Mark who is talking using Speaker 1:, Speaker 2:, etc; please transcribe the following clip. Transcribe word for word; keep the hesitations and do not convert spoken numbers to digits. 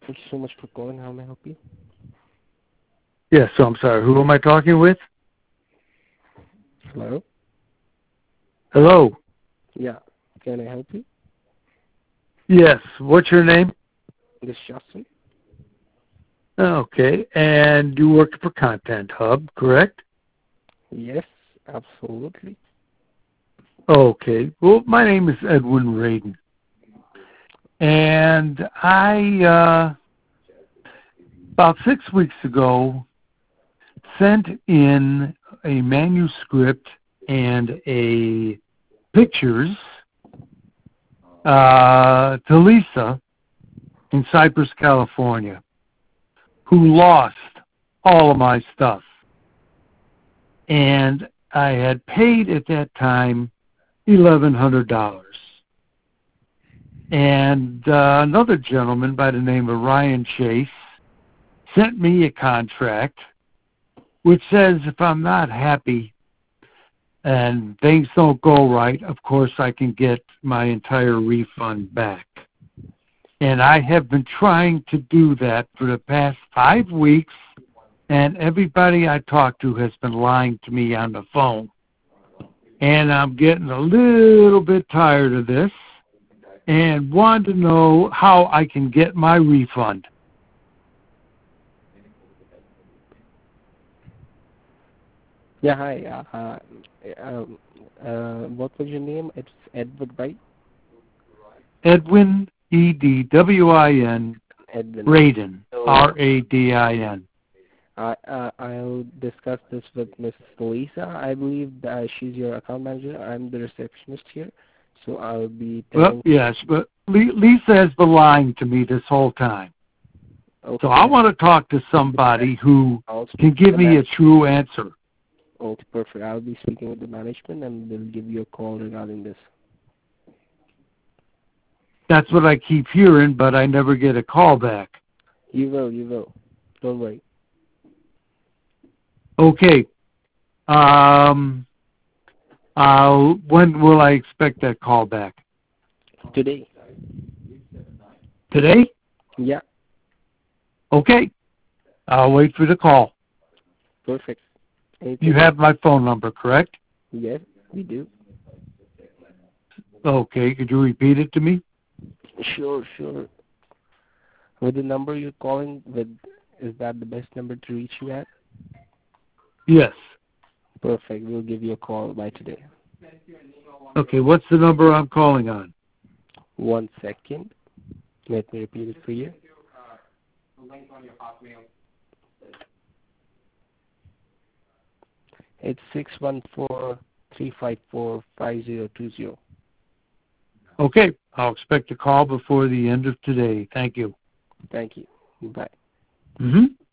Speaker 1: Thank you so much for calling. How may I help you?
Speaker 2: Yes, so I'm sorry. Who am I talking with?
Speaker 1: Hello?
Speaker 2: Hello.
Speaker 1: Yeah. Can I help you?
Speaker 2: Yes. What's your name?
Speaker 1: This is Justin.
Speaker 2: Okay. And you work for Content Hub, correct?
Speaker 1: Yes, absolutely.
Speaker 2: Okay. Well, my name is Edwin Radin. And I, uh, about six weeks ago, sent in a manuscript and a pictures uh, to Lisa in Cypress, California, who lost all of my stuff. And I had paid at that time eleven hundred dollars. And uh, another gentleman by the name of Ryan Chase sent me a contract which says if I'm not happy and things don't go right, of course I can get my entire refund back. And I have been trying to do that for the past five weeks, and everybody I talk to has been lying to me on the phone. And I'm getting a little bit tired of this and want to know how I can get my refund.
Speaker 1: Yeah, hi. Uh, uh, um, uh, what was your name? It's Edward, right?
Speaker 2: Edwin, E D W I N,
Speaker 1: Edwin.
Speaker 2: Radin,
Speaker 1: So,
Speaker 2: R A D I N.
Speaker 1: I, uh, I'll discuss this with Miss Lisa. I believe that she's your account manager. I'm the receptionist here. So I'll be
Speaker 2: Well,
Speaker 1: telling...
Speaker 2: yes, but Lisa has been lying to me this whole time.
Speaker 1: Okay.
Speaker 2: So I want to talk to somebody who can give me a true answer.
Speaker 1: Okay, perfect. I'll be speaking with the management and they'll give you a call regarding this.
Speaker 2: That's what I keep hearing, but I never get a call back.
Speaker 1: You will, you will. Don't worry.
Speaker 2: Okay. Um, uh, when will I expect that call back?
Speaker 1: Today.
Speaker 2: Today?
Speaker 1: Yeah.
Speaker 2: Okay. I'll wait for the call.
Speaker 1: Perfect. Anything
Speaker 2: You have my phone number, correct?
Speaker 1: Yes, we do.
Speaker 2: Okay. Could you repeat it to me?
Speaker 1: Sure, sure. With the number you're calling with, is that the best number to reach you at?
Speaker 2: Yes.
Speaker 1: Perfect. We'll give you a call by today.
Speaker 2: Okay. What's the number I'm calling on?
Speaker 1: One second. Let me repeat it for you. It's six one four, three five four, five zero two zero.
Speaker 2: Okay. I'll expect a call before the end of today. Thank you.
Speaker 1: Thank you. Bye.
Speaker 2: Mm-hmm.